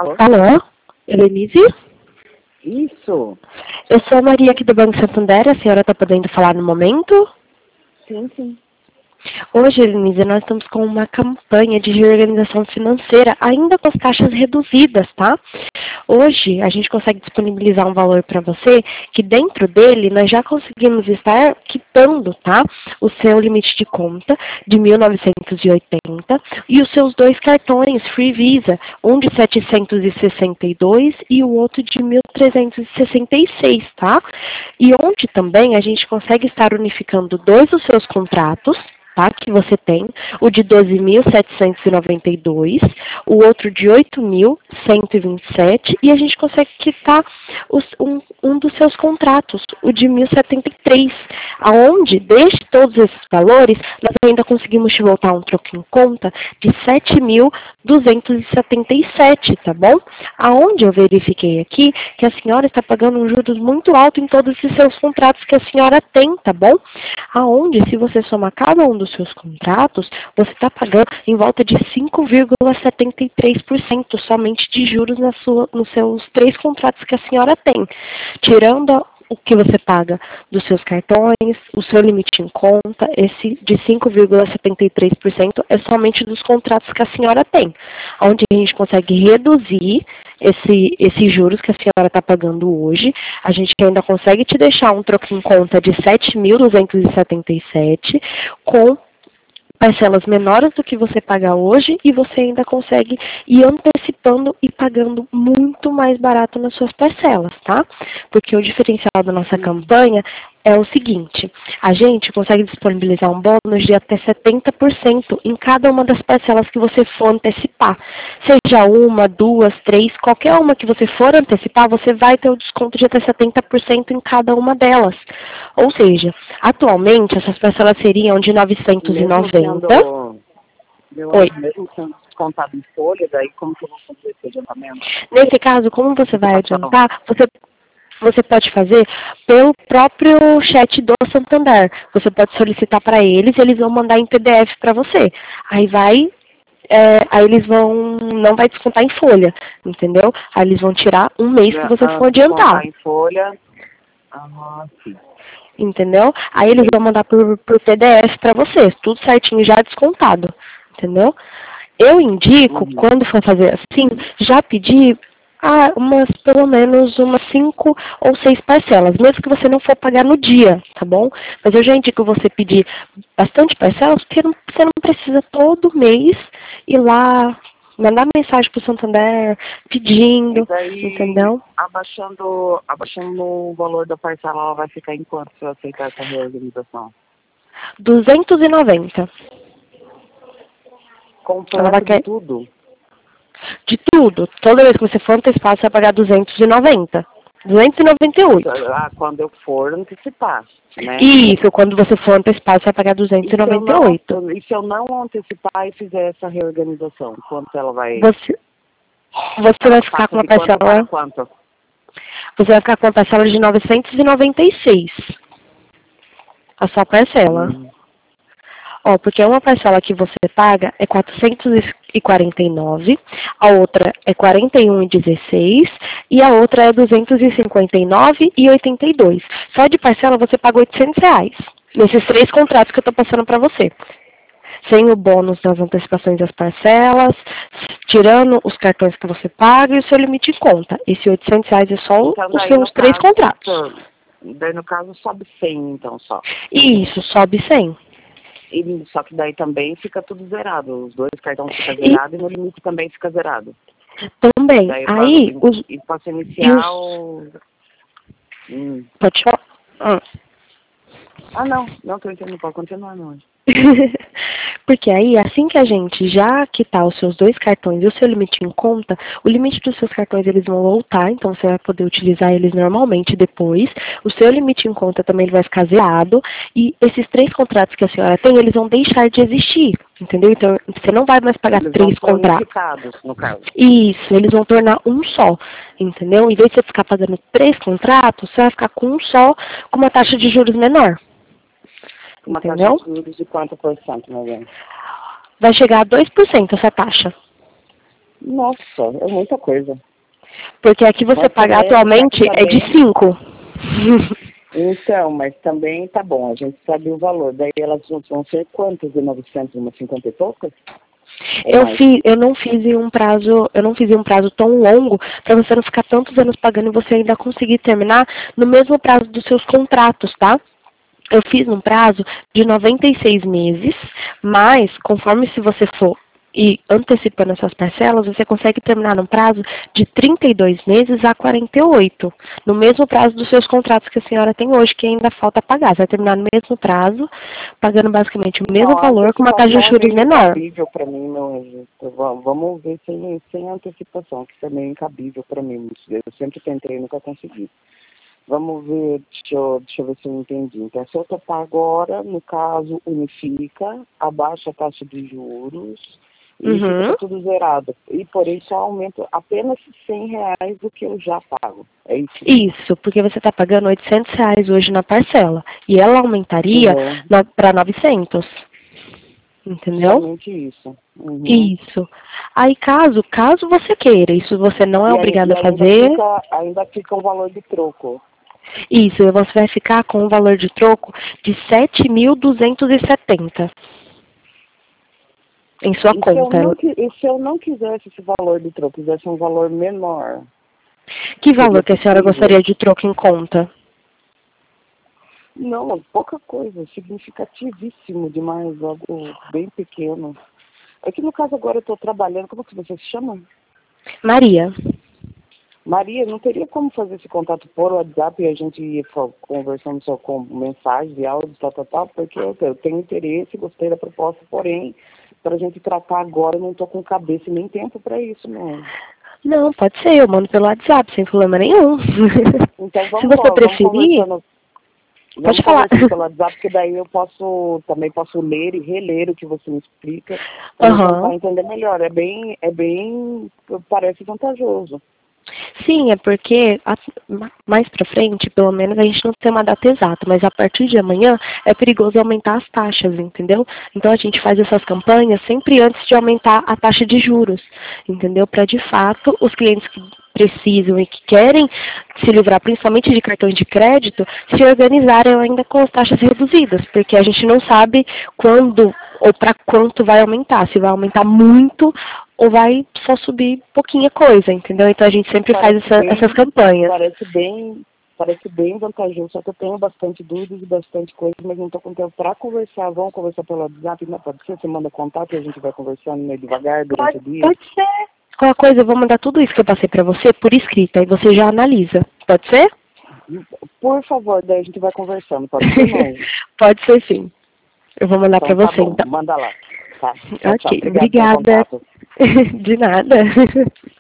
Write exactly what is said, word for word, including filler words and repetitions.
Alô? Alô? Helenise? Isso. Eu sou a Maria aqui do Banco Santander. A senhora está podendo falar no momento? Sim, sim. Hoje, Helenise, nós estamos com uma campanha de reorganização financeira, ainda com as taxas reduzidas, tá? Hoje, a gente consegue disponibilizar um valor para você, que dentro dele nós já conseguimos estar quitando, tá? O seu limite de conta de mil novecentos e oitenta e os seus dois cartões Free Visa, um de setecentos e sessenta e dois e o outro de mil trezentos e sessenta e seis, tá? E onde também a gente consegue estar unificando dois dos seus contratos, tá, que você tem, o de doze mil setecentos e noventa e dois, o outro de oito mil cento e vinte e sete, e a gente consegue quitar os, um, um dos seus contratos, o de mil e setenta e três, aonde, desde todos esses valores, nós ainda conseguimos te voltar um troco em conta de sete mil duzentos e setenta e sete, tá bom? Aonde eu verifiquei aqui que a senhora está pagando um juros muito alto em todos esses seus contratos que a senhora tem, tá bom? Aonde, se você somar cada um dos seus contratos, você está pagando em volta de cinco vírgula setenta e três por cento somente de juros na sua, nos seus três contratos que a senhora tem. Tirando o que você paga dos seus cartões, o seu limite em conta, esse de cinco vírgula setenta e três por cento é somente dos contratos que a senhora tem, onde a gente consegue reduzir esse, esses juros que a senhora está pagando hoje. A gente ainda consegue te deixar um troco em conta de sete mil duzentos e setenta e sete com parcelas menores do que você paga hoje e você ainda consegue ir antecipando e pagando muito mais barato nas suas parcelas, tá? Porque o diferencial da nossa campanha é o seguinte, a gente consegue disponibilizar um bônus de até setenta por cento em cada uma das parcelas que você for antecipar. Seja uma, duas, três, qualquer uma que você for antecipar, você vai ter o desconto de até setenta por cento em cada uma delas. Ou seja, atualmente essas parcelas seriam de novecentos e noventa. Sendo, meu Oi. mesmo sendo descontado em folha, daí como que eu vou fazer esse adiantamento? Nesse caso, como você vai adiantar, você você pode fazer pelo próprio chat do Santander. Você pode solicitar para eles, eles vão mandar em P D F para você. Aí vai, é, aí eles vão, não vai descontar em folha, entendeu? Aí eles vão tirar um mês que você Ah, for adiantar. descontar em folha. Ah, sim. Entendeu? Aí eles vão mandar por, por P D F para você, tudo certinho, já descontado, entendeu? Eu indico, Uhum. quando for fazer assim, já pedir ah, umas, pelo menos umas cinco ou seis parcelas, mesmo que você não for pagar no dia, tá bom? Mas eu já indico você pedir bastante parcelas, porque não, você não precisa todo mês ir lá, mandar mensagem pro Santander, pedindo, E daí, entendeu? abaixando, abaixando o valor da parcela, ela vai ficar em quanto se eu aceitar essa reorganização? duzentos e noventa. Ela vai Completo de querer tudo? de tudo. Toda vez que você for antecipar, você vai pagar duzentos e noventa. duzentos e noventa e oito. Ah, quando eu for antecipar, né? Isso, quando você for antecipar, você vai pagar duzentos E e se eu noventa e não, oito. e se eu não antecipar e fizer essa reorganização, quanto ela vai... Você, você Ela vai ficar com passa uma de quanto para parcela, quanto? você vai ficar com uma parcela de novecentos e noventa e seis. A sua parcela. Hum. Ó, porque uma parcela que você paga é quatrocentos e quarenta e nove, a outra é quarenta e um e dezesseis e a outra é duzentos e cinquenta e nove e oitenta e dois. Só de parcela você paga oitocentos reais. Nesses três contratos que eu estou passando para você. Sem o bônus das antecipações das parcelas, tirando os cartões que você paga e o seu limite de conta. Esse oitocentos reais é só Então, os daí, seus no três caso, contratos. daí, no caso, sobe cem, então, só. E isso, sobe cem. E, só que daí também fica tudo zerado. Os dois cartões ficam E zerados e no limite também fica zerado. também, Daí eu aí, pago, os, e posso e iniciar os o... Hum. pode falar? Ah. Ah, não. Não, tô entendendo. Pode continuar, não. Porque aí, assim que a gente já quitar os seus dois cartões e o seu limite em conta, o limite dos seus cartões eles vão voltar, então você vai poder utilizar eles normalmente depois. O seu limite em conta também ele vai ficar zerado. E esses três contratos que a senhora tem, eles vão deixar de existir, entendeu? Então, você não vai mais pagar Eles vão três ser contratos. unificados, no caso. Isso, eles vão tornar um só, entendeu? Em vez de você ficar pagando três contratos, você vai ficar com um só, com uma taxa de juros menor. Uma Entendeu? taxa de juros de quanto por cento, meu bem? Vai chegar a dois por cento essa taxa. Nossa, é muita coisa. Porque aqui você Mas paga também, atualmente é de também, cinco. então, mas também tá bom, a gente sabe o valor. Daí elas vão ser quantas de novecentos, umas cinquenta e poucas? Ou Eu mais? fiz, eu não fiz em um prazo, eu não fiz em um prazo tão longo para você não ficar tantos anos pagando e você ainda conseguir terminar no mesmo prazo dos seus contratos, tá? Eu fiz um prazo de noventa e seis meses, mas conforme se você for e antecipando essas parcelas, você consegue terminar num prazo de trinta e dois meses a quarenta e oito, no mesmo prazo dos seus contratos que a senhora tem hoje, que ainda falta pagar. Você vai terminar no mesmo prazo, pagando basicamente o mesmo Não, a valor com uma taxa de antecipação é juros meio menor. incabível para mim, meu anjo. Va- Vamos ver sem, sem antecipação, que isso é meio incabível para mim. Eu sempre tentei e nunca consegui. Vamos ver, deixa eu, deixa eu ver se eu entendi. Então, se eu topar agora, no caso, unifica, abaixa a taxa de juros e Uhum. fica tudo zerado. E, porém, só aumenta apenas cem reais do que eu já pago. É isso? Isso, porque você está pagando oitocentos reais hoje na parcela. E ela aumentaria Uhum. para novecentos. Entendeu? Somente isso. Uhum. Isso. Aí caso, caso você queira, isso você não é E, aí, obrigado e a ainda, fazer, fica, ainda fica o valor de troco. isso, você vai ficar com um valor de troco de sete mil duzentos e setenta em sua E se eu conta. não, qui- e se eu não quisesse esse valor de troco, quisesse um valor menor, Que valor seria que a senhora possível? gostaria de troco em conta? Não, pouca coisa, significativíssimo demais, algo bem pequeno. É que no caso agora eu estou trabalhando, como que você se chama? Maria. Maria, não teria como fazer esse contato por WhatsApp e a gente ir fa- conversando só com mensagem, de áudio, tal, tal, tal, porque eu, eu tenho interesse, gostei da proposta, porém, para a gente tratar agora, eu não estou com cabeça e nem tempo para isso, não. Não, pode ser, eu mando pelo WhatsApp, sem problema nenhum. Então Se vamos, você co- vamos preferir, conversando. pode Vamos falar. conversando pelo WhatsApp, porque daí eu posso, também posso ler e reler o que você me explica, para eu Aham. tentar entender melhor. É bem, é bem, parece vantajoso. Sim, é porque a- ma- mais pra frente, pelo menos, a gente não tem uma data exata, mas a partir de amanhã é perigoso aumentar as taxas, entendeu? Então a gente faz essas campanhas sempre antes de aumentar a taxa de juros, entendeu? Para de fato os clientes que precisam e que querem se livrar principalmente de cartões de crédito, se organizarem ainda com as taxas reduzidas, porque a gente não sabe quando ou para quanto vai aumentar, se vai aumentar muito ou vai só subir pouquinha coisa, entendeu? Então a gente sempre faz Parece essa- essas bem, campanhas. parece bem, parece bem vantajoso, só que eu tenho bastante dúvidas e bastante coisa, mas não estou com tempo para conversar. Vamos conversar pelo WhatsApp, não pode ser? Você manda contato e a gente vai conversando meio devagar durante Pode, o dia. pode ser. Qualquer coisa, eu vou mandar tudo isso que eu passei pra você por escrita, aí você já analisa. Pode ser? Por favor, daí a gente vai conversando, pode ser, não? Pode ser sim. Eu vou mandar pra Então tá você, bom, então. manda lá. Tá, tchau, tchau. Ok, Obrigado pelo obrigada. contato. De nada.